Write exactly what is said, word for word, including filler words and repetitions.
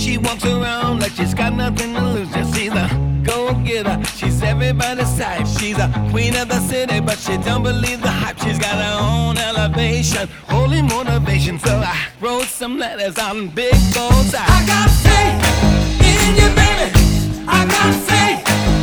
She walks around like she's got nothing to lose. Just she's a go-getter. She's everybody's type. She's a queen of the city, but she don't believe the hype. She's got her own elevation, holy motivation. So I wrote some letters on big bullseye. I got faith in you, baby. I got faith.